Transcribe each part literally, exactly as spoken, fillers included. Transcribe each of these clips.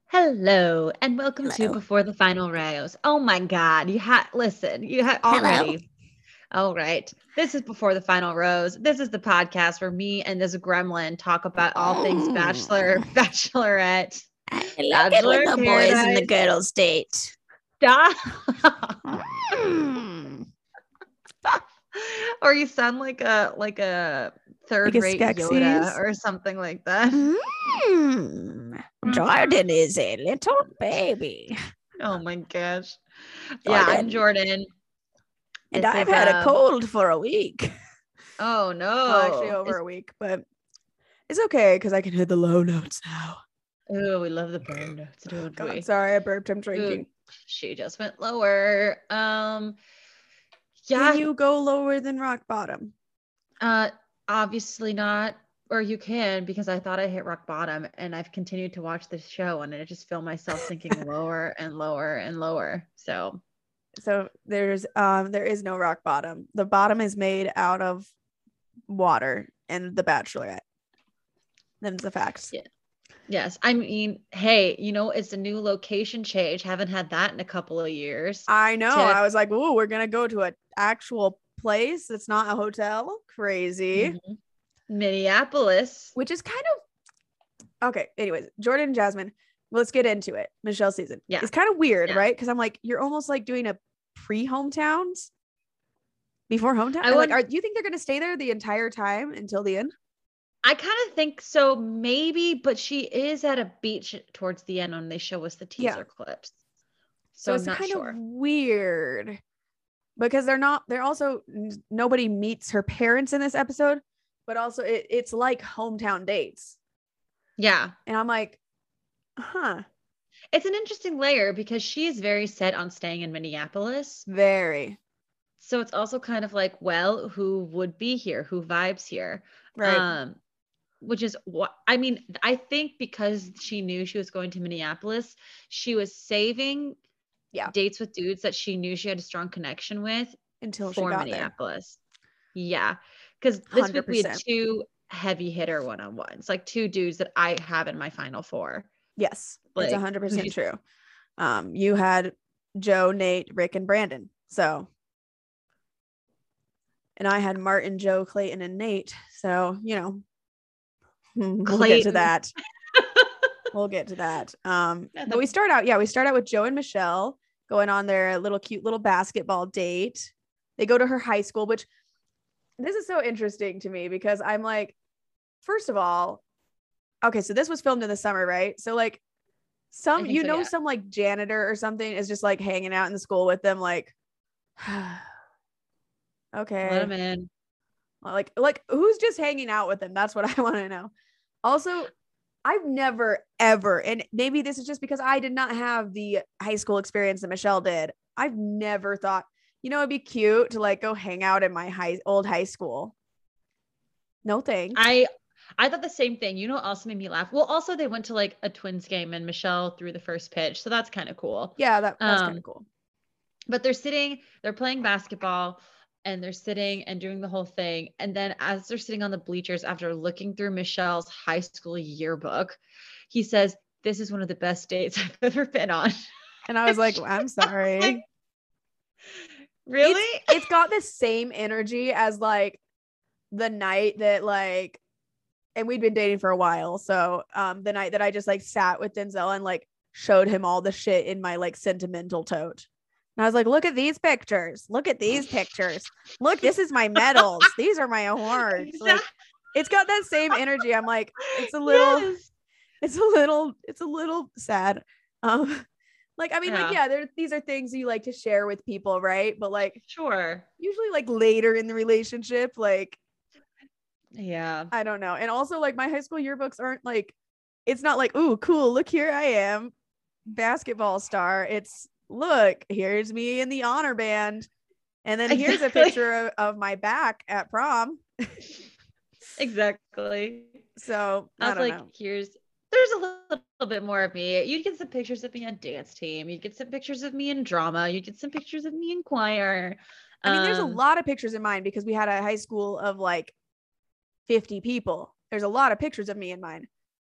Hello and welcome to Hello. Before the Final Rose. Oh my God, you had listen, you had Hello. already. All right. This is Before the Final Rose. This is the podcast where me and this gremlin talk about all things Bachelor, Mm. Bachelorette, I like it Bachelor when in the boys and the Paradise. girls date. Stop. Mm. Or you sound like a like a Like a third-rate Yoda Skeksis. or something like that. Mm. Mhm. Jordan is a little baby. Oh my gosh. Yeah, I'm Jordan. Jordan. And This I've is had a um cold for a week. oh Well, actually, no. over It's a week, but it's okay because I can hit the low notes now. oh, we love the burn notes, don't God, we? sorry, I burped. I'm Ooh, drinking. she just went lower. Um, Can yeah, you go lower than rock bottom? uh, obviously not, or you can because I thought I hit rock bottom, and I've continued to watch this show, and I just feel myself sinking lower and lower and lower. So So there's um there is no rock bottom. The bottom is made out of water and the Bachelorette. Them's the facts. yeah, yes. I mean, hey, you know, it's a new location change. Haven't had that in a couple of years. I know. To I was like, "Ooh, we're gonna go to an actual place that's not a hotel." Crazy. Mhm. Minneapolis. Which is kind of okay. Anyways, Jordan and Jasmine. Let's get into it. Michelle season. Yeah, It's kind of weird, yeah. right? Because I'm like, you're almost like doing a pre hometowns before hometown. I And like, want are do you think they're gonna stay there the entire time until the end? I kind of think so, maybe, but she is at a beach towards the end when they show us the Yeah. teaser clips. So So I'm it's not kind of sure. weird because they're not they're also nobody meets her parents in this episode, but also it, it's like hometown dates. Yeah. And I'm like, huh, It's an interesting layer because she is very set on staying in Minneapolis. very So it's also kind of like, well, who would be here? Who vibes here? right. Um, which is what I mean, I think because she knew she was going to Minneapolis, she was saving Yeah, dates with dudes that she knew she had a strong connection with until she for got there. Minneapolis. Yeah. Because this week we had one hundred percent. two heavy hitter one on ones, like two dudes that I have in my final four. Yes, it's Like, who one hundred percent you, true. Um, you had Joe, Nate, Rick, and Brandon. So, and I had Martin, Joe, Clayton, and Nate. So, you know, we'll get to Clayton. that. We'll get to that. Um, Yeah, but the- we start out, yeah, we start out with Joe and Michelle going on their little cute little basketball date. They go to her high school, which this is so interesting to me because I'm like, first of all, okay, so this was filmed in the summer, right? So like I some, think you so, know, yeah. some like janitor or something is just like hanging out in the school with them, like, Let him okay, in. like, like who's just hanging out with them? That's what I want to know. Also, I've never ever, and maybe this is just because I did not have the high school experience that Michelle did. I've never thought, you know, it'd be cute to like go hang out in my high old high school. No thanks. I I thought the same thing. You know what also made me laugh? Well, also they went to like a Twins game and Michelle threw the first pitch. So that's kind of cool. Yeah, that that's kind Um, of cool. but they're sitting, they're playing basketball and they're sitting and doing the whole thing. And then as they're sitting on the bleachers after looking through Michelle's high school yearbook, he says, "This is one of the best dates I've ever been on." And I was And like, she I'm was like, sorry. It's really? it's got the same energy as like the night that like and we'd been dating for a while. So um the night that I just like sat with Denzel and like showed him all the shit in my like sentimental tote. And I was like, look at these pictures. Look at these pictures. Look, this is my medals. These are my awards. Exactly. Like it's got that same energy. I'm like, it's a little, Yes. it's a little, it's a little sad. Um, like, I mean, like, Yeah, yeah, there these are things you like to share with people, right? But like sure. usually like later in the relationship, like Yeah. I don't know. And also like my high school yearbooks aren't like it's not like, ooh, cool, look here I am, basketball star. It's look, here's me in the honor band. And then here's a Exactly. picture of, of my back at prom. Exactly. So I I was don't like, know. here's there's a little, little bit more of me. You'd get some pictures of me on dance team. You'd get some pictures of me in drama. You'd get some pictures of me in choir. I mean, there's a Um, lot of pictures in mine because we had a high school of like fifty people. There's a lot of pictures of me in mine.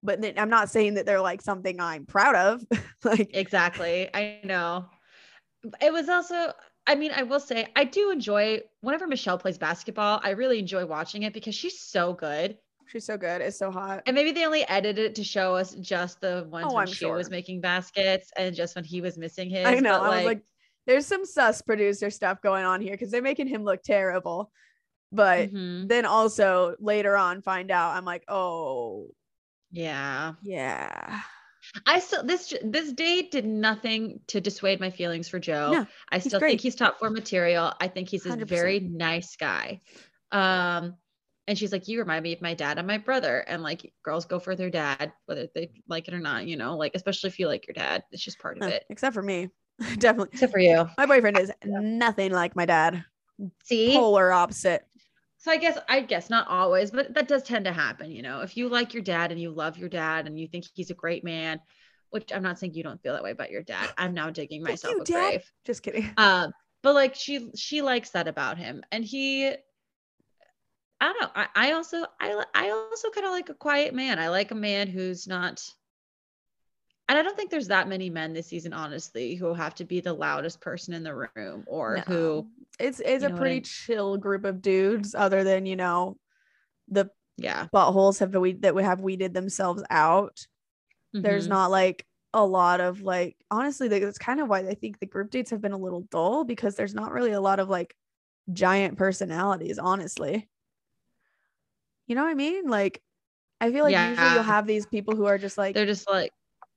but then I'm not saying that they're like something I'm proud of. Like, Exactly. I know. It was also, I mean, I will say I do enjoy whenever Michelle plays basketball, I really enjoy watching it because she's so good. she's so good. It's so hot. And maybe they only edited it to show us just the ones Oh, when I'm she was sure. making baskets and just when he was missing I his. know. But I was like, like, there's some sus producer stuff going on here because they're making him look terrible. But mhm. then also later on find out, I'm like, oh, Yeah. yeah. I still this this date did nothing to dissuade my feelings for Joe. No, I he's still think great. he's top four material. I think he's a one hundred percent. very nice guy. Um, and she's like, you remind me of my dad and my brother. And like girls go for their dad, whether they like it or not, you know, like especially if you like your dad. It's just part of Huh, it. except for me. Definitely. Except for you. My boyfriend is nothing like my dad. See? Polar opposite. So I guess I guess not always, but that does tend to happen, you know. If you like your dad and you love your dad and you think he's a great man, which I'm not saying you don't feel that way about your dad. I'm now digging Fuck myself you, a Dad. grave. Just kidding. Um, but like she she likes that about him. And he I don't know. I, I also I li- I also kind of like a quiet man. I like a man who's not, and I don't think there's that many men this season, honestly, who have to be the loudest person in the room or No. who, It's it's you a know what pretty I, chill group of dudes, other than, you know, the yeah. buttholes have we that would have weeded themselves out. There's Mhm. not like a lot of like, honestly, like, that's kind of why I think the group dates have been a little dull, because there's not really a lot of like giant personalities, honestly. You know what I mean? Like, I feel like usually you'll Yeah. have these people who are just like They're just like,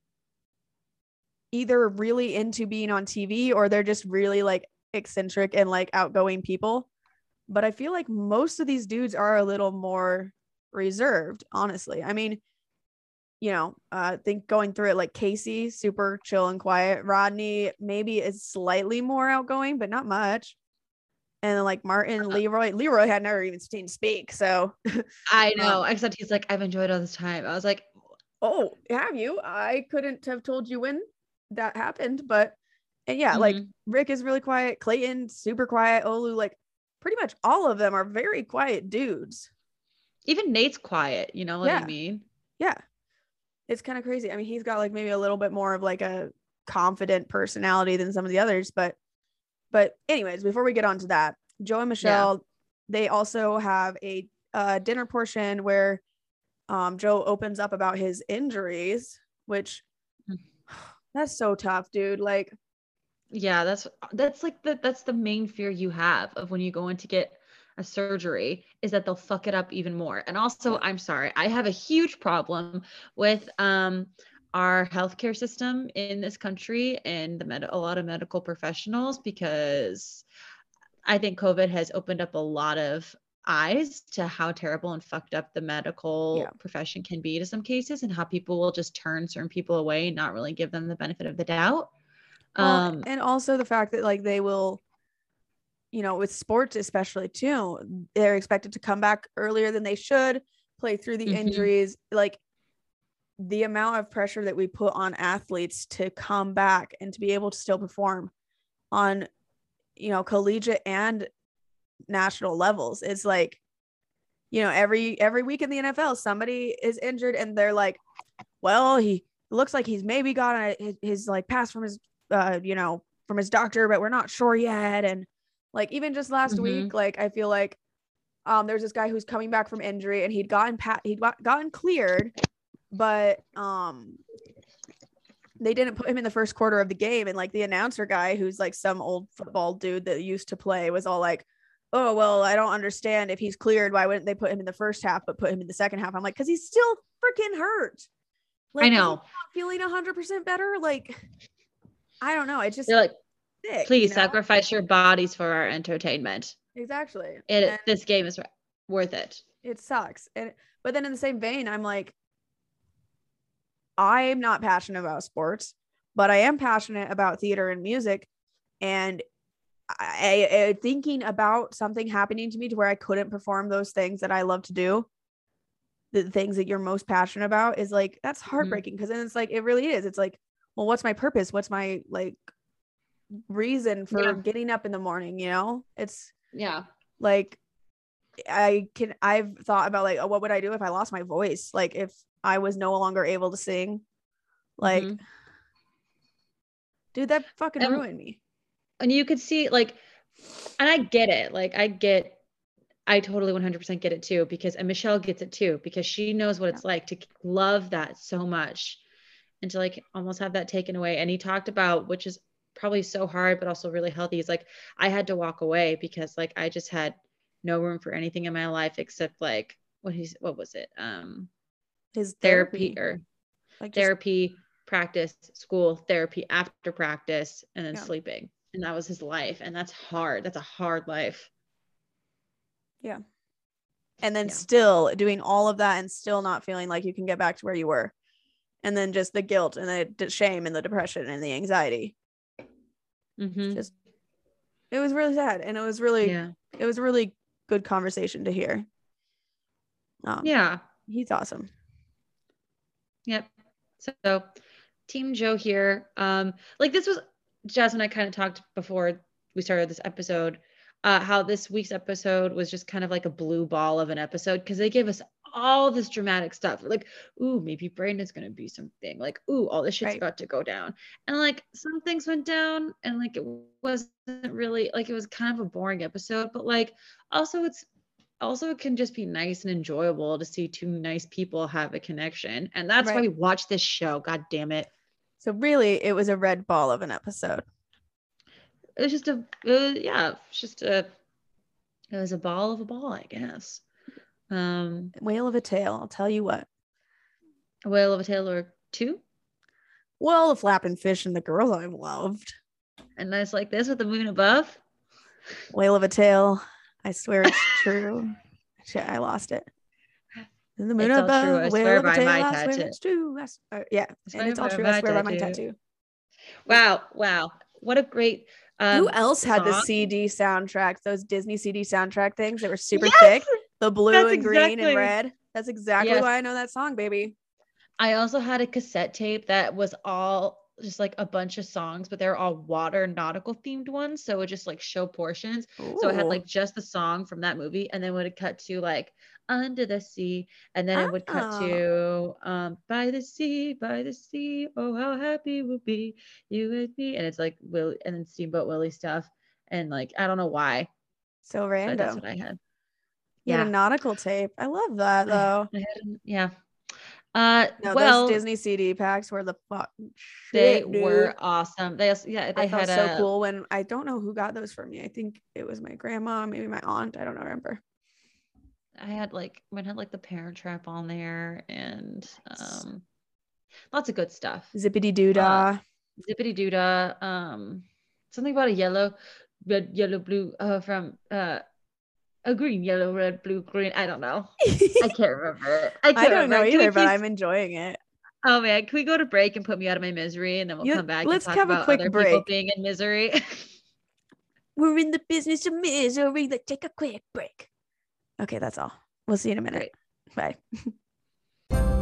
either really into being on T V or they're just really like eccentric and like outgoing people. But I feel like most of these dudes are a little more reserved, honestly. I mean, you know, uh, I think going through it, like Casey, super chill and quiet. Rodney maybe is slightly more outgoing, but not much. And then like Martin, Leroy, Leroy had never even seen speak. So, I know, um, except he's like, I've enjoyed all this time. I was like, oh, have you? I couldn't have told you when that happened, but and yeah, like mhm. Rick is really quiet, Clayton super quiet, Olu, like pretty much all of them are very quiet dudes. Even Nate's quiet, you know what I Yeah, mean? yeah, it's kind of crazy. I mean, he's got like maybe a little bit more of like a confident personality than some of the others, but but anyways, before we get on to that, Joe and Yeah. Michelle, they also have a uh, dinner portion where um, Joe opens up about his injuries, which Mm. that's so tough, dude. Like, Yeah, that's that's like the that's the main fear you have of when you go in to get a surgery is that they'll fuck it up even more. And also, yeah, I'm sorry, I have a huge problem with um our healthcare system in this country and the med- a lot of medical professionals because I think COVID has opened up a lot of eyes to how terrible and fucked up the yeah. medical profession can be to some cases and how people will just turn certain people away and not really give them the benefit of the doubt. Well, Um, and also the fact that like they will, you know, with sports especially too, they're expected to come back earlier than they should, play through the mhm. injuries. Like the amount of pressure that we put on athletes to come back and to be able to still perform on, you know, collegiate and national levels is like, you know, every every week in the N F L somebody is injured and they're like, well, he looks like he's maybe got a, his, his like pass from his uh you know, from his doctor, but we're not sure yet. And like even just last week, Mhm. like I feel like um there's this guy who's coming back from injury and he'd gotten pat he'd got, gotten cleared, but um they didn't put him in the first quarter of the game. And like the announcer guy, who's like some old football dude that used to play, was all like, oh, well, I don't understand, if he's cleared, why wouldn't they put him in the first half but put him in the second half? I'm like, because he's still freaking hurt. I Like, is he know. not feeling one hundred percent better? Like, I don't know. It's just They're like, sick, you please know? sacrifice your bodies for our entertainment. Exactly. And It this game is worth it. it sucks. And but then in the same vein, I'm like, I'm not passionate about sports, but I am passionate about theater and music. And I, I thinking about something happening to me to where I couldn't perform those things that I love to do, the things that you're most passionate about, is like, that's Mhm. heartbreaking. Because then it's like, it really is. It's like, well, what's my purpose? What's my like reason for Yeah. getting up in the morning? You know, it's Yeah. like, I can, I've thought about like, oh, what would I do if I lost my voice? Like if I was no longer able to sing. Like, Mhm. dude, that fucking And- ruined me. And you could see like, and I get it. Like I get, I totally one hundred percent get it too, because, and Michelle gets it too, because she knows what it's like to love that so much and to like almost have that taken away. And he talked about, which is probably so hard, but also really healthy. He's like, I had to walk away because like, I just had no room for anything in my life except like, what he's, what was it? Um, His therapy, therapy, or like just, therapy, practice, school, therapy after practice, and then Yeah. sleeping. And that was his life. And that's hard. That's a hard life. yeah. And then Yeah. still doing all of that and still not feeling like you can get back to where you were. And then just the guilt and the d- shame and the depression and the anxiety. Mhm. Just, it was really sad. And it was really, Yeah. it was a really good conversation to hear. Um, Yeah. He's awesome. Yep. So Team Joe here. Um, like this was, Jazz and I kind of talked before we started this episode, uh, how this week's episode was just kind of like a blue ball of an episode, because they gave us all this dramatic stuff. Like, ooh, maybe Brandon's gonna be something. Like, ooh, all this shit's Right. about to go down. And like some things went down, and like it wasn't really, like it was kind of a boring episode, but like also it's also it can just be nice and enjoyable to see two nice people have a connection. And that's why Right. we watch this show. God damn it. So really, it was a red ball of an episode. It was just a, uh, yeah, it's just a, it was a ball of a ball, I guess. Um, Whale of a tale, I'll tell you what. a whale of a tale or two. Well, the flapping fish and the girl I've loved. And nights like this with the moon above. Whale of a tale. I swear it's true. Shit, I lost it. And the moon It's all above, true. I whale swear of a by tail, my I swear tattoo. it's true. I s- uh, yeah, I and swear it's all by true. I my swear by my tattoo. tattoo. Wow, wow. What a great um Who else had the song. C D soundtracks? Those Disney C D soundtrack things that were super Yes! thick, the blue That's and green and exactly- red. That's exactly Yes. why I know that song, baby. I also had a cassette tape that was all just like a bunch of songs, but they're all water nautical themed ones. So it would just like show portions. So it had Ooh. like just the song from that movie, and then would it cut to like Under the Sea, and then it would cut Oh. to um By the Sea, by the sea, oh how happy we'll be, you and me. And it's like Will and then Steamboat Willie stuff. And like I don't know why, So but random. that's what I had. You had Yeah. a nautical tape. I love that though. I had an- yeah. Uh No, well those Disney C D packs were the fuck they shit, dude. were awesome. They also, yeah, they I had felt so a cool when I don't know who got those for me. I think it was my grandma, maybe my aunt. I don't remember. I had like I had like the Parent Trap on there and um lots of good stuff. Zippity doo dah. Zippity doodah. Um something about a yellow, red, yellow, blue, uh from uh a green, yellow, red, blue, green. I don't know. I can't remember. I can't I don't remember. know Can we either, but please- I'm enjoying it. Oh man, can we go to break and put me out of my misery, and then we'll Yeah, come back let's and talk have a about quick other break. people being in misery? We're in the business of misery. Let's take a quick break. Okay, that's all. We'll see you in a minute. Great. Bye.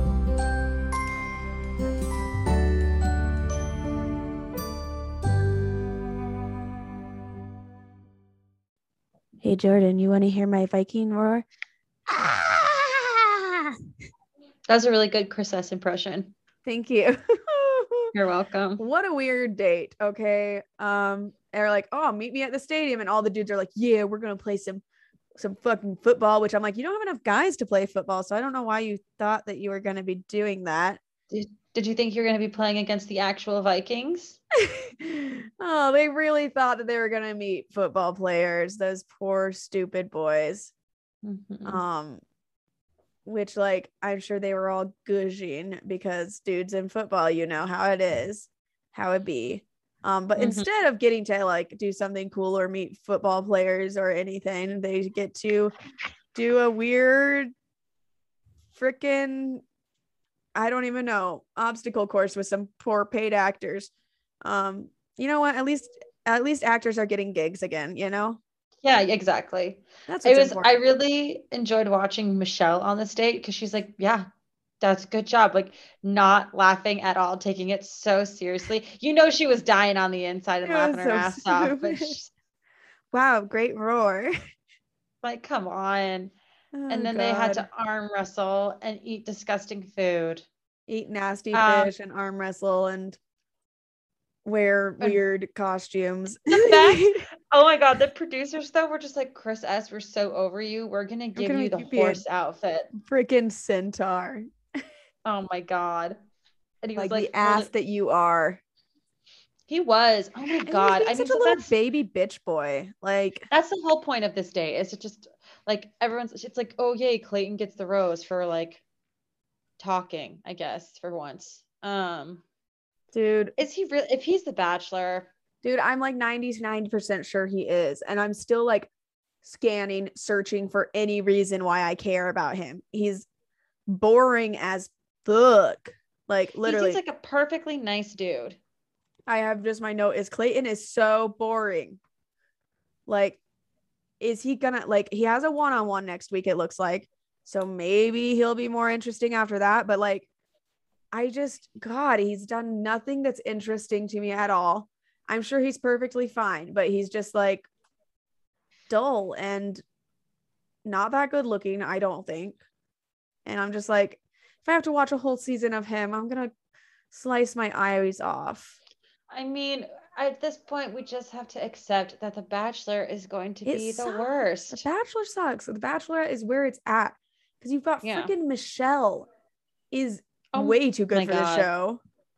Hey, Jordan, you want to hear my Viking roar? Ah! That was a really good Chris S impression. Thank you. You're welcome. What a weird date. Okay. Um, they're like, oh, meet me at the stadium. And all the dudes are like, yeah, we're going to play some, some fucking football, which I'm like, you don't have enough guys to play football. So I don't know why you thought that you were going to be doing that. Did, did you think you were going to be playing against the actual Vikings? Oh, they really thought that they were going to meet football players. Those poor, stupid boys. Mhm. Um, which like, I'm sure they were all gushing because dudes in football, you know how it is, how it be. Um, but Mhm. instead of getting to like do something cool or meet football players or anything, they get to do a weird freaking, I don't even know, obstacle course with some poor paid actors. Um, you know what? At least at least actors are getting gigs again, you know? Yeah, exactly. That's It what's was, important. I really enjoyed watching Michelle on this date because she's like, yeah, that's a good job. Like, not laughing at all, taking it so seriously. You know, she was dying on the inside and It laughing was her so ass off, but stupid. she's Wow, great roar. like, come on. Oh, and then they had God. to arm wrestle and eat disgusting food. Eat nasty Um, fish and arm wrestle and wear and weird costumes. the best. Oh my God, the producers though were just like, Chris S, we're so over you. We're gonna I'm give gonna you make the you be a horse outfit. freaking centaur. Oh my God. And he was Like the like ass holding, that you are. he was. Oh my And he was God. being I such mean, a but little that's baby bitch boy. Like, that's the whole point of this day is to just like everyone's it's like, oh yay, Clayton gets the rose for like talking, I guess, for once. Um, dude, is he really if he's the bachelor? dude, I'm like ninety to ninety percent sure he is. And I'm still like scanning, searching for any reason why I care about him. He's boring as fuck. Like, He seems literally, like a perfectly nice dude. I have just my note is Clayton is so boring. Like, is he gonna, like, he has a one on one next week, it looks like. So maybe he'll be more interesting after that. But like, I just, God, he's done nothing that's interesting to me at all. I'm sure he's perfectly fine, but he's just like dull and not that good looking, I don't think. And I'm just like, if I have to watch a whole season of him, I'm gonna slice my eyes off. I mean, at this point, we just have to accept that The Bachelor is going to It be the sucks. The worst. Bachelor sucks. The Bachelorette is where it's at because you've got Yeah. freaking Michelle is Oh way too good my for the God. show.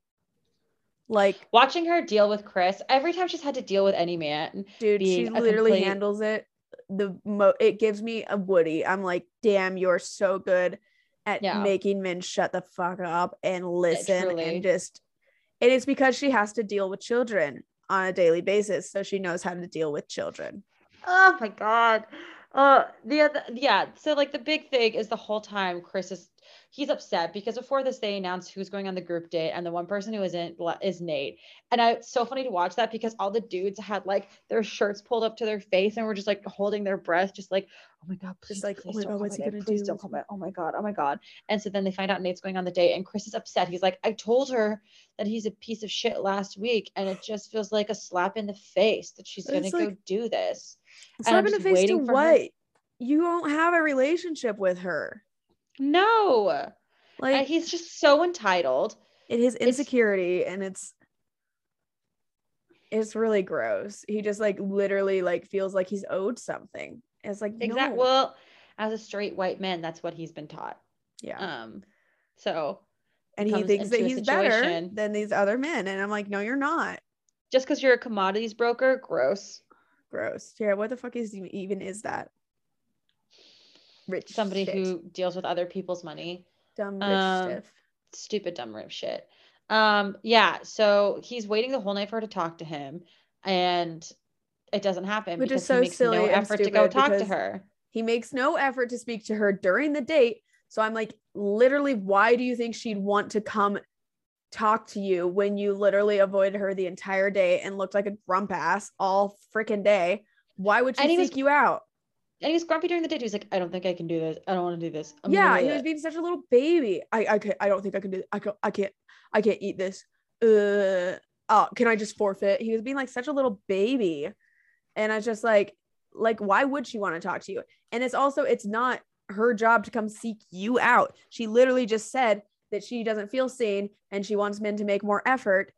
Like, Watching her deal with Chris, every time she's had to deal with any man dude, she being a literally complete handles it. The mo it gives me a Woody. I'm like, damn, you're so good at yeah, making men shut the fuck up and listen truly. and just. And it's because she has to deal with children on a daily basis, so she knows how to deal with children. Oh my God. Uh, the other, yeah. So like the big thing is the whole time Chris is he's upset because before this they announced who's going on the group date and the one person who isn't is Nate. And I it's so funny to watch that because all the dudes had like their shirts pulled up to their face and were just like holding their breath, just like, oh my God, please, Just like, please oh my don't God, what's he comment. gonna Please do? don't comment. Oh my God, oh my God. And so then they find out Nate's going on the date and Chris is upset. He's like, I told her that he's a piece of shit last week, and it just feels like a slap in the face that she's gonna It's go like, do this. And slap I'm in the just face to waiting for her. what? You don't have a relationship with her. No, uh, Like, he's just so entitled. it is It's insecurity, and it's it's really gross. He just like literally like feels like he's owed something. It's like, exact. no. Well, as a straight white man, that's what he's been taught. Yeah. Um, so And he he comes thinks that into a he's better situation than these other men. And I'm like, no, you're not. just because you're a commodities broker. Gross. Gross. Yeah, what the fuck is even is that? Rich Somebody shit. who deals with other people's money. Dumb rich Um, stuff. stupid dumb rip shit. Um, yeah. So he's waiting the whole night for her to talk to him, and it doesn't happen Which is because he so makes no silly and effort to go stupid talk to because her. he makes no effort to speak to her during the date. So I'm like, literally, why do you think she'd want to come talk to you when you literally avoided her the entire day and looked like a grump ass all freaking day? Why would she And he seek was you out? and he was grumpy during the date. He was like, I don't think I can do this. I don't want to do this. I'm Yeah, gonna do he was it. being such a little baby. I I can't, I don't think I can do. I can't. I can't. I can't eat this. Uh, oh, can I just forfeit? He was being like such a little baby, and I was just like, like, why would she want to talk to you? And it's also, it's not her job to come seek you out. She literally just said that she doesn't feel seen and she wants men to make more effort.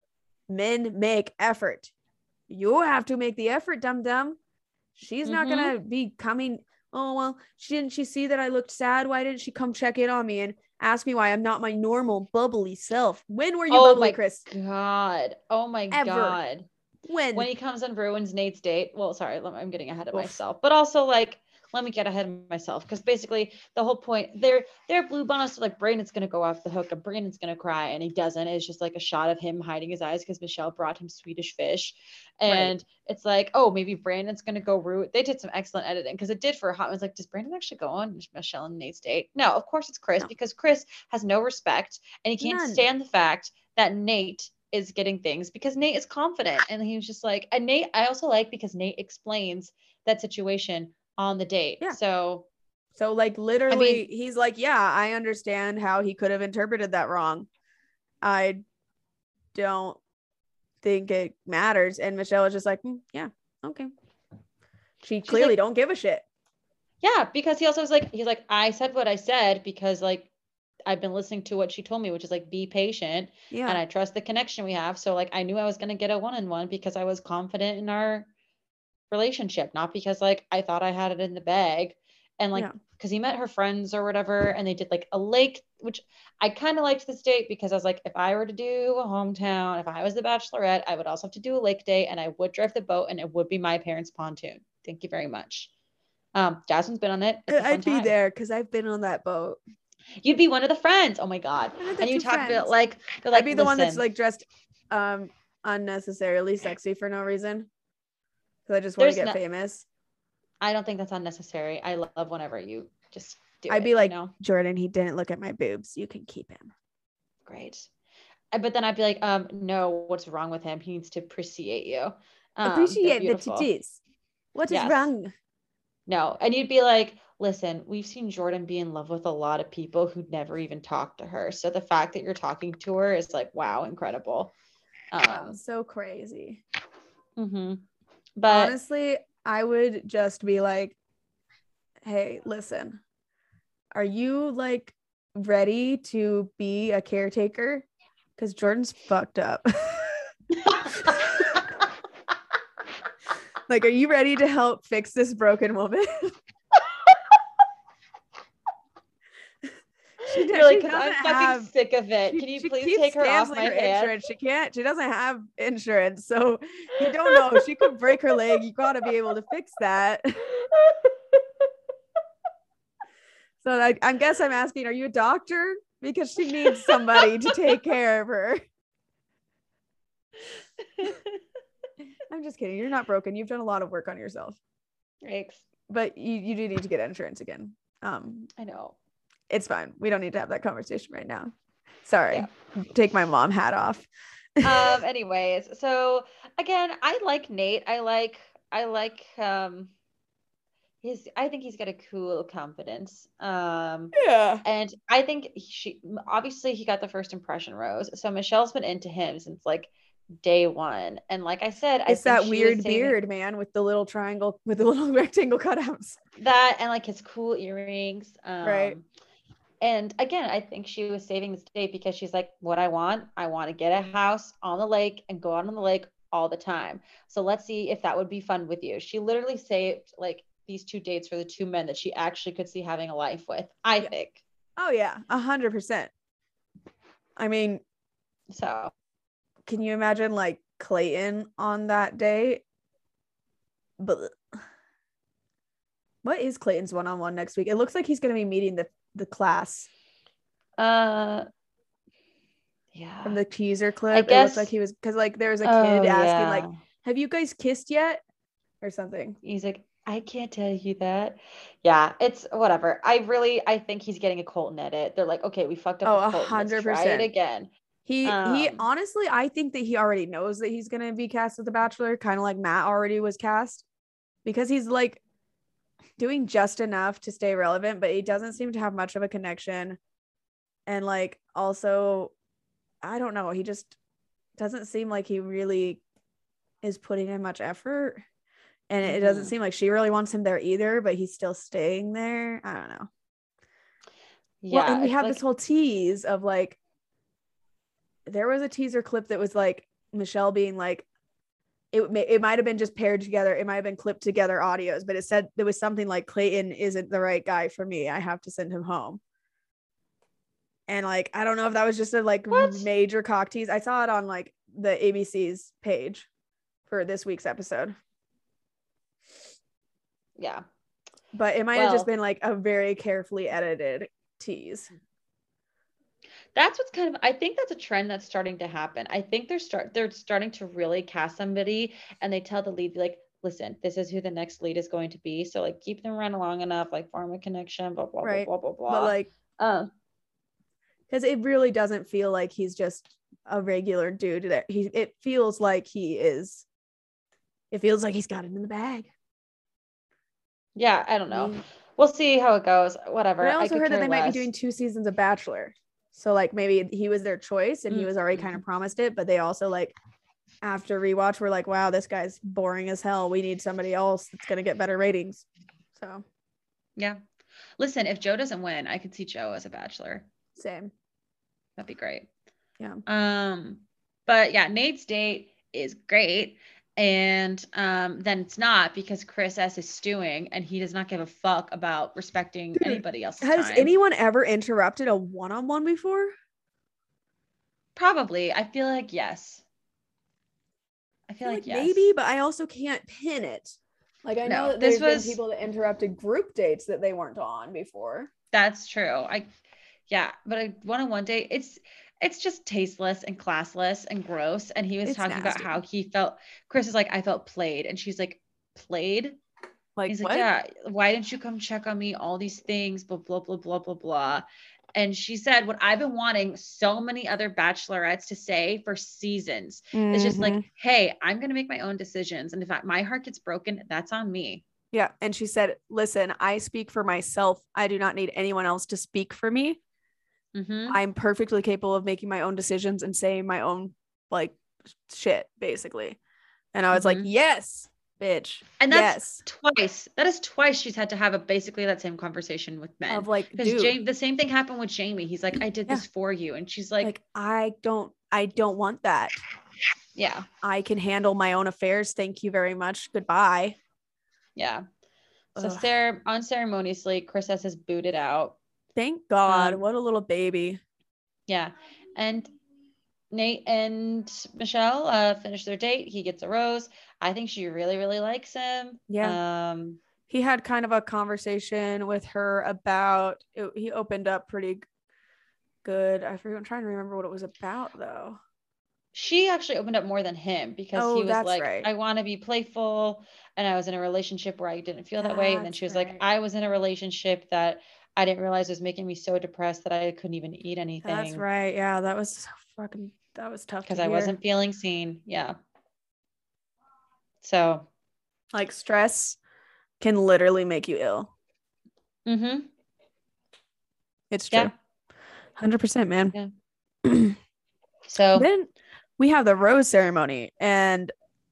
Men make effort. You have to make the effort, dum dum. She's not Mhm. gonna be coming. Oh well, she didn't she see that I looked sad? Why didn't she come check in on me and ask me why I'm not my normal bubbly self? When were you Oh bubbly, my Chris? God. Oh my Ever? God. When? When he comes and ruins Nate's date. Well, sorry, lem- I'm getting ahead of Oof. myself. But also like, let me get ahead of myself because basically the whole point they're they're blue bonus like Brandon's gonna go off the hook and Brandon's gonna cry and he doesn't. It's just like a shot of him hiding his eyes because Michelle brought him Swedish fish. And Right. it's like, oh, maybe Brandon's gonna go ruin. They did some excellent editing because it did for a hot. I was like, does Brandon actually go on Michelle and Nate's date? No, of course it's Chris No. because Chris has no respect and he can't None. stand the fact that Nate is getting things because Nate is confident. And he was just like, and Nate, I also like because Nate explains that situation on the date. Yeah. So, So like literally I mean, he's like, yeah, I understand how he could have interpreted that wrong. I don't think it matters. And Michelle was just like, mm, yeah, okay. She she's clearly like, don't give a shit. Yeah, because he also was like, he's like, I said what I said because like I've been listening to what she told me, which is like be patient Yeah. and I trust the connection we have. So like I knew I was gonna get a one-on-one because I was confident in our relationship, not because like I thought I had it in the bag. And like Yeah. because he met her friends or whatever, and they did like a lake, which I kind of liked this date because I was like, if I were to do a hometown, if I was the bachelorette, I would also have to do a lake day and I would drive the boat and it would be my parents' pontoon. Thank you very much. Um, Jasmine's been on it. It's a fun I'd be time. there because I've been on that boat. You'd be one of the friends. Oh my God. One of the And you two talk about friends. like, they're like, I'd be the one that's listen, like dressed um unnecessarily sexy for no reason. Because I just want to there's get no, famous. I don't think that's unnecessary. I love whenever you just do I'd it, be like, you know? Jordan, he didn't look at my boobs. You can keep him. Great. Uh, But then I'd be like, um, no, what's wrong with him? He needs to appreciate you. Um, they're Appreciate the beautiful. titties. What is Yes. wrong? No. And you'd be like, listen, we've seen Jordan be in love with a lot of people who'd never even talked to her. So the fact that you're talking to her is like, wow, incredible. Um, Wow, so crazy. mm-hmm. But honestly, I would just be like, hey, listen, are you like ready to be a caretaker? Because Jordan's fucked up. Like, are you ready to help fix this broken woman? She, you're like, she because I'm doesn't fucking have, sick of it. she, Can you she please keeps take her off canceling my her hands? insurance. She can't, she doesn't have insurance. So you don't know. She could break her leg. You got to be able to fix that. So I, I guess I'm asking, are you a doctor? Because she needs somebody to take care of her. I'm just kidding. You're not broken. You've done a lot of work on yourself. Thanks. But you, you do need to get insurance again. Um, I know. It's fine. We don't need to have that conversation right now. Sorry. Yeah. Take my mom hat off. um, anyways, so again, I like Nate. I like, I like, um, his, I think he's got a cool confidence. Um, Yeah. and I think she, obviously he got the first impression rose. So Michelle's been into him since like day one. And like I said, I It's think that she weird was saving beard, man, with the little triangle, with the little rectangle cutouts. that and like his cool earrings. Um, Right. And again, I think she was saving this date because she's like, what I want, I want to get a house on the lake and go out on the lake all the time. So let's see if that would be fun with you. She literally saved like these two dates for the two men that she actually could see having a life with, I Yeah. think. Oh, yeah. A hundred percent. I mean, so can you imagine like Clayton on that day? But what is Clayton's one-on-one next week? It looks like he's going to be meeting the, the class. Uh, yeah. From the teaser clip, I guess, it looked like he was, because like there was a kid oh, asking yeah. like, have you guys kissed yet? Or something. He's like, I can't tell you that. Yeah, it's whatever. I really, I think he's getting a Colton edit. They're like, okay, we fucked up Oh, with a Colton. Let's hundred try it percent. again. He Um, he honestly, I think that he already knows that he's gonna be cast as the Bachelor, kind of like Matt already was cast, because he's like doing just enough to stay relevant, but he doesn't seem to have much of a connection. And like also, I don't know, he just doesn't seem like he really is putting in much effort. And it mm-hmm. doesn't seem like she really wants him there either, but he's still staying there. I don't know. Yeah, well, and we have like, this whole tease of like, there was a teaser clip that was like Michelle being like, it, may, it might have been just paired together. It might have been clipped together audios, but it said there was something like Clayton isn't the right guy for me. I have to send him home. And like, I don't know if that was just a like what? major cock tease. I saw it on like the A B C's page for this week's episode. Yeah. But it might well, have just been like a very carefully edited tease. That's what's kind of, I think that's a trend that's starting to happen. I think they're start they're starting to really cast somebody and they tell the lead like, listen, this is who the next lead is going to be. So like keep them around long enough, like form a connection, blah blah right. blah blah blah blah. But like, um, because it really doesn't feel like he's just a regular dude. That he it feels like he is. It feels like he's got it in the bag. Yeah, I don't know. Mm. We'll see how it goes. Whatever. But I also I heard that they less. might be doing two seasons of Bachelor. So like maybe he was their choice and he was already kind of promised it, but they also like after rewatch were like, wow, this guy's boring as hell. We need somebody else that's gonna get better ratings. So Yeah. Listen, if Joe doesn't win, I could see Joe as a bachelor. Same. That'd be great. Yeah. Um, but yeah, Nate's date is great. And um, then it's not because Chris S is stewing and he does not give a fuck about respecting Dude, anybody else's has time. anyone ever interrupted a one-on-one before? Probably. I feel like yes. I feel, I feel like, like yes. maybe, but I also can't pin it. Like I know No, that this there's was- been people that interrupted group dates that they weren't on before. That's true. I, yeah, but a one-on-one date, it's it's just tasteless and classless and gross. And he was It's talking about nasty. how he felt. Chris is like, I felt played, and she's like, played. Like He's what? like, yeah, why didn't you come check on me? All these things, blah, blah, blah, blah, blah, blah. And she said, what I've been wanting so many other bachelorettes to say for seasons. Mm-hmm. It's just like, hey, I'm going to make my own decisions. And if I, my heart gets broken, that's on me. Yeah. And she said, listen, I speak for myself. I do not need anyone else to speak for me. Mm-hmm. I'm perfectly capable of making my own decisions and saying my own like shit, basically. And I was mm-hmm. like, yes, bitch. And that's yes. twice. That is twice she's had to have a basically that same conversation with men. Of like, because dude, Jamie, the same thing happened with Jamie. He's like, I did yeah. this for you. And she's like, like, I don't, I don't want that. Yeah. I can handle my own affairs. Thank you very much. Goodbye. Yeah. So Ugh. Sarah, unceremoniously, Chris S is booted out. Thank God. Um, What a little baby. Yeah. And Nate and Michelle uh, finish their date. He gets a rose. I think she really, really likes him. Yeah. Um, he had kind of a conversation with her about it, he opened up pretty good. I forget, I'm trying to remember what it was about though. She actually opened up more than him because oh, he was that's like, right. I want to be playful. And I was in a relationship where I didn't feel that way. And then That's she was right. like, I was in a relationship that I didn't realize was making me so depressed that I couldn't even eat anything. That's right. Yeah, that was so fucking, that was tough because to I hear. wasn't feeling seen. Yeah. So like stress can literally make you ill. mm-hmm. It's true. Yeah. one hundred percent, man. Yeah. So then we have the rose ceremony and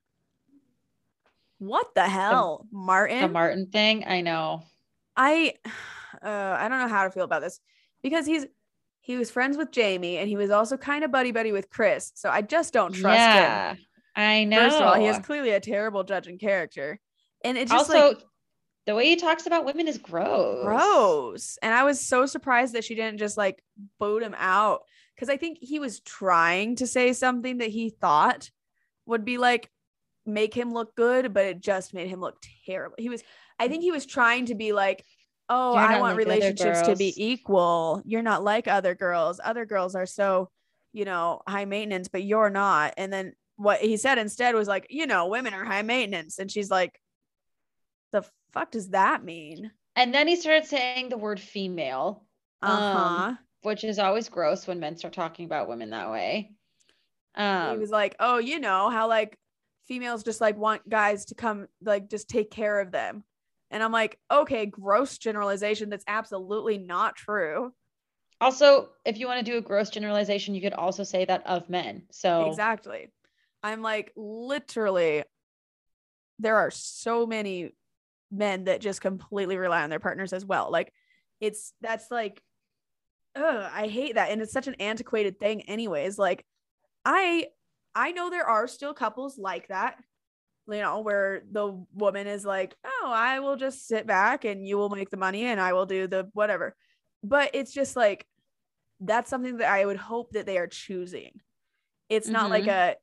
what the hell, the, Martin? The Martin thing. I know. I, uh, I don't know how to feel about this because he's, he was friends with Jamie and he was also kind of buddy buddy with Chris. So I just don't trust yeah, him. I know. First of all, he is clearly a terrible judge and character. And it's just also, like, the way he talks about women is gross. Gross. And I was so surprised that she didn't just like boot him out. Cause I think he was trying to say something that he thought would be like, make him look good, but it just made him look terrible. He was, I think he was trying to be like, oh, You're I not want like relationships other to be girls. equal. You're not like other girls. Other girls are so, you know, high maintenance, but you're not. And then what he said instead was like, you know, women are high maintenance. And she's like, the fuck does that mean? And then he started saying the word female, uh-huh um, which is always gross when men start talking about women that way. Um, he was like, oh, you know how like females just like want guys to come like just take care of them. And I'm like, okay, gross generalization. That's absolutely not true. Also, if you want to do a gross generalization, you could also say that of men. So exactly. I'm like, literally, there are so many men that just completely rely on their partners as well. Like it's, that's like, ugh, I hate that. And it's such an antiquated thing anyways. Like I, I know there are still couples like that, you know, where the woman is like, oh, I will just sit back and you will make the money and I will do the whatever. But it's just like, that's something that I would hope that they are choosing. It's not mm-hmm. like a,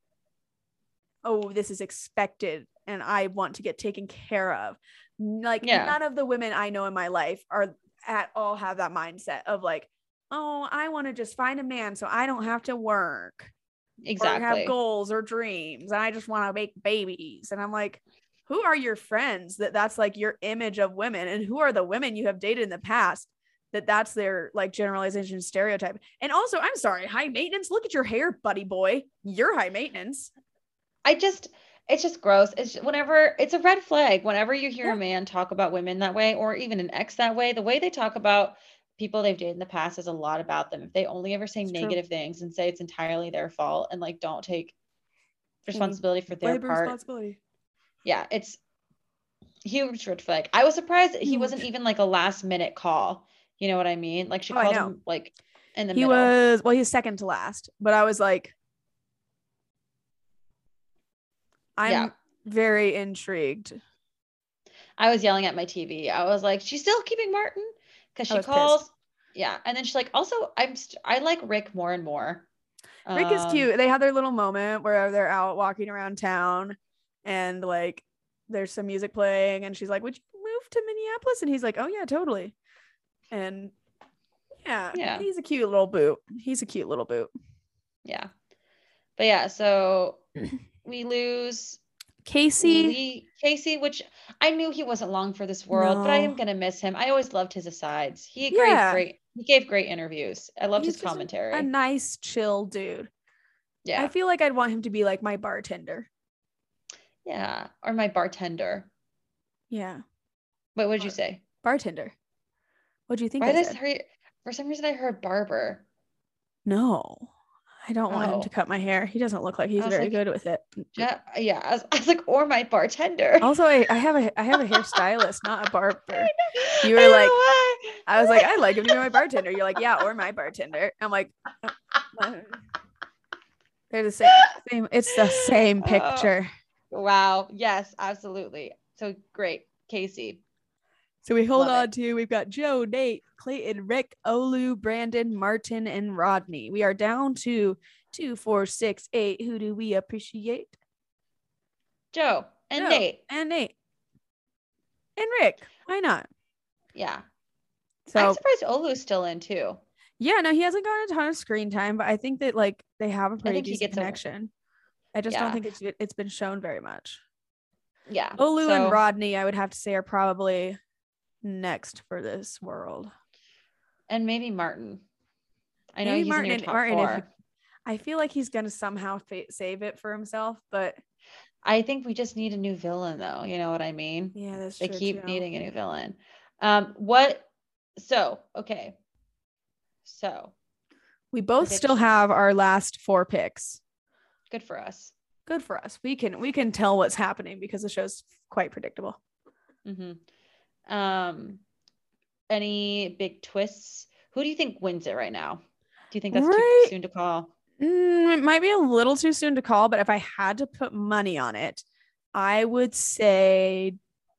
oh, this is expected and I want to get taken care of. Like yeah. none of the women I know in my life are at all have that mindset of like, oh, I want to just find a man so I don't have to work. Exactly. Or have goals or dreams. And I just want to make babies. And I'm like, who are your friends that that's like your image of women? And who are the women you have dated in the past that that's their like generalization stereotype? And also, I'm sorry, high maintenance. Look at your hair, buddy boy. You're high maintenance. I just, it's just gross. It's just, whenever it's a red flag, whenever you hear yeah. a man talk about women that way, or even an ex that way, the way they talk about people they've dated in the past is a lot about them. If they only ever say it's negative true. things and say it's entirely their fault and like don't take responsibility for their part. Responsibility. Yeah, it's Huge red flag. I was surprised that he Huge. wasn't even like a last minute call. You know what I mean? Like she Oh, I called know. him like in the He middle. was, well, he's second to last, but I was like, I'm Yeah. very intrigued. I was yelling at my T V. I was like, she's still keeping Martin because I she was calls. pissed. Yeah. And then she's like, also, I'm st- I like Rick more and more. Rick is Um, cute. They have their little moment where they're out walking around town and like there's some music playing and she's like, would you move to Minneapolis? And he's like, oh yeah, totally. And yeah, Yeah. he's a cute little boot. He's a cute little boot. Yeah. But yeah, so we lose Casey. Lee, Casey, which I knew he wasn't long for this world, but I am No. gonna miss him. I always loved his asides. He gave Yeah. great he gave great interviews. I loved He's his just a- commentary. A nice, chill dude. Yeah. I feel like I'd want him to be like my bartender. Yeah. Or my bartender. Yeah. Wait, what did you Bar- say? Bartender. What do you think Why I did I said? hear, for some reason I heard barber. No, I don't want him Oh. to cut my hair. He doesn't look like he's I was very like, good with it. Yeah, yeah. I was, I was like, or my bartender. Also, I, I have a I have a hairstylist, not a barber. You I were don't like, know why. I was like, I'd like him to be my bartender. You're like, yeah, or my bartender. I'm like, uh, they're the same. Same. It's the same Oh, picture. wow. Yes, absolutely. So great, Casey. So we hold Love on it. to, we've got Joe, Nate, Clayton, Rick, Olu, Brandon, Martin, and Rodney. We are down to two, four, six, eight. Who do we appreciate? Joe and Joe Nate. and Nate and Rick. Why not? Yeah. So I'm surprised Olu's still in too. yeah, no, he hasn't gotten a ton of screen time, but I think that like they have a pretty think he decent gets a- connection. I just Yeah. don't think it's it's been shown very much. Yeah. Olu so, and Rodney, I would have to say, are probably next for this world. and maybe Martin. I know Maybe he's Martin in your and top Martin. four. If, I feel like he's gonna somehow fa- save it for himself, but I think we just need a new villain though. You know what I mean? yeah, that's They true keep too. needing a new villain. Um, what so okay. So We both still predictions. have our last four picks. Good for us. Good for us. We can we can tell what's happening because the show's quite predictable. Mm-hmm. Um, any big twists? Who do you think wins it right now? Do you think that's Right. too soon to call? Mm, it might be a little too soon to call, but if I had to put money on it, I would say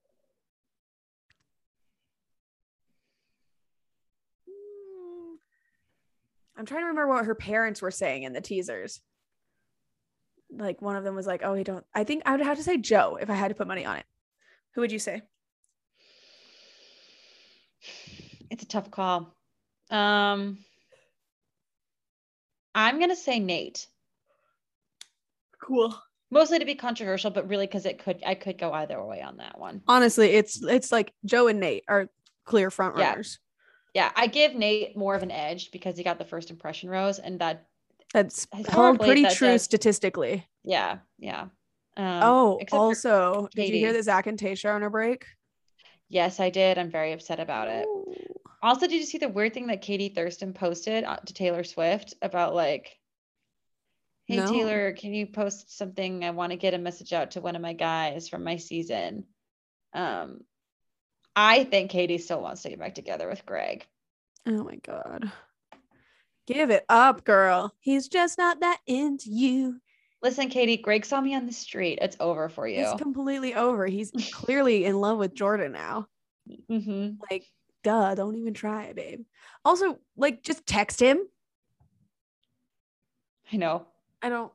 Mm, I'm trying to remember what her parents were saying in the teasers. Like one of them was like, "Oh, he don't." I think I would have to say Joe if I had to put money on it. Who would you say? It's a tough call. Um, I'm gonna say Nate. Cool. Mostly to be controversial, but really because it could I could go either way on that one. Honestly, it's it's like Joe and Nate are clear front Yeah. runners. Yeah, I give Nate more of an edge because he got the first impression rose, and that That's held historically, pretty that true does- statistically. yeah, yeah. Um, Oh, except for also, did you hear Katie. that Zach and Tasha are on a break? Yes, I did. I'm very upset about it. Ooh. Also, did you see the weird thing that Katie Thurston posted uh, to Taylor Swift about like, hey, No. Taylor, can you post something? I want to get a message out to one of my guys from my season. Um, I think Katie still wants to get back together with Greg. Oh my God. Give it up, girl. He's just not that into you. Listen, Katie, Greg saw me on the street. It's over for you. It's completely over. He's clearly in love with Jordan now. Mm-hmm. Like, duh, don't even try it, babe. Also, like, just text him. I know. I don't.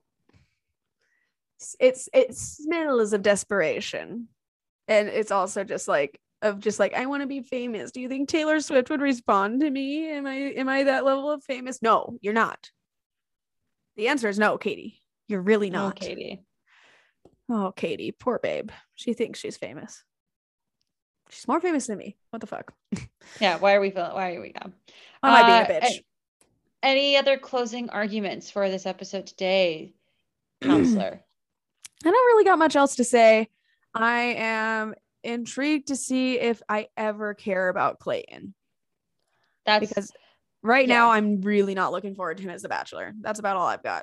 It's it smells of desperation, and it's also just like of just like I want to be famous. Do you think Taylor Swift would respond to me? Am I am I that level of famous? No, you're not. The answer is no, Katie. You're really No, not. Katie. Oh, Katie, poor babe. She thinks she's famous. She's more famous than me. What the fuck? Yeah. Why are we feeling? Why are we? Yeah. Why am I being Uh, a bitch? a- Any other closing arguments for this episode today, counselor? I don't really got much else to say. I am intrigued to see if I ever care about Clayton. That's Because right yeah. now I'm really not looking forward to him as the Bachelor. That's about all I've got.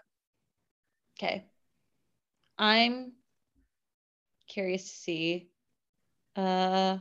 okay. I'm curious to see Uh,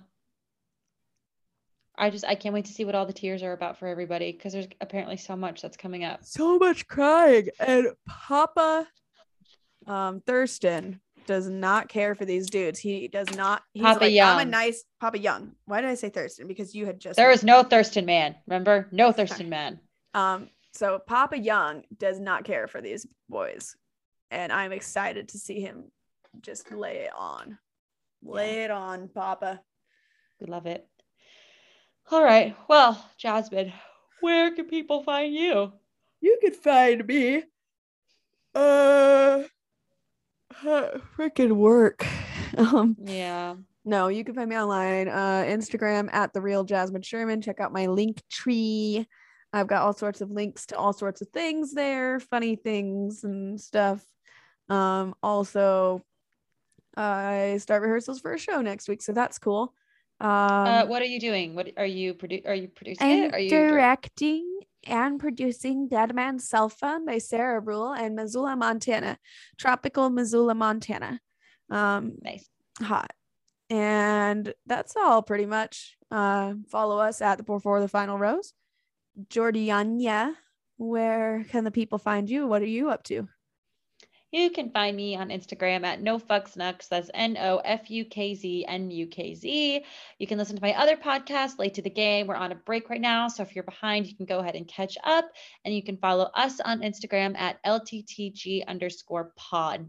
I just I can't wait to see what all the tears are about for everybody because there's apparently so much that's coming up. So much crying. And Papa um Thurston does not care for these dudes. He does not. He's Papa like, I'm a Young. nice Papa Young. Why did I say Thurston? Because you had just There met is no Thurston man. Remember? No Thurston Sorry. man. Um, so Papa Young does not care for these boys. And I'm excited to see him just lay it on. Lay Yeah. it on, Papa. We love it. All right. Well, Jasmine, where can people find you? You can find me. Uh, freaking work. Um, Yeah. no, you can find me online. Uh, Instagram at the real Jasmine Sherman. Check out my link tree. I've got all sorts of links to all sorts of things there, funny things and stuff. Um, also, I start rehearsals for a show next week, so that's cool. Um, Uh, what are you doing? What are you produ- Are you producing I'm it? Are you dir- directing and producing Dead Man's Cell Phone by Sarah Rule and Missoula, Montana. Tropical Missoula, Montana. Um, nice? hot. And that's all pretty much. Uh, follow us at the Before the Final Rose. Jordiania, where can the people find you? What are you up to? You can find me on Instagram at No Fucks Nux. That's N O F U K Z N U K Z. You can listen to my other podcast, Late to the Game. We're on a break right now. So if you're behind, you can go ahead and catch up. And you can follow us on Instagram at L T T G underscore pod.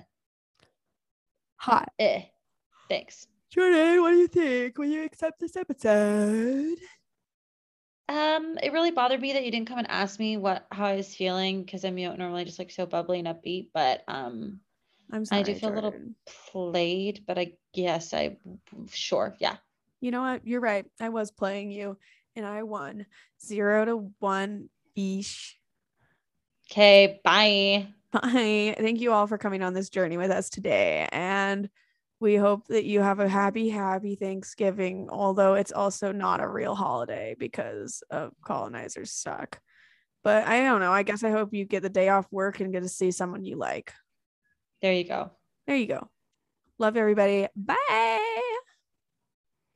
Hot. Eh. Thanks. Jordan, what do you think? Will you accept this episode? Um, it really bothered me that you didn't come and ask me what how I was feeling because I'm you know, normally just like so bubbly and upbeat, but um I'm sorry, I do feel Jordan. a little played, but I guess I sure, yeah. You know what? You're right. I was playing you and I won zero to one each. Okay, bye. Bye. Thank you all for coming on this journey with us today. And we hope that you have a happy, happy Thanksgiving, although it's also not a real holiday because of colonizers suck. But I don't know. I guess I hope you get the day off work and get to see someone you like. There you go. There you go. Love everybody. Bye.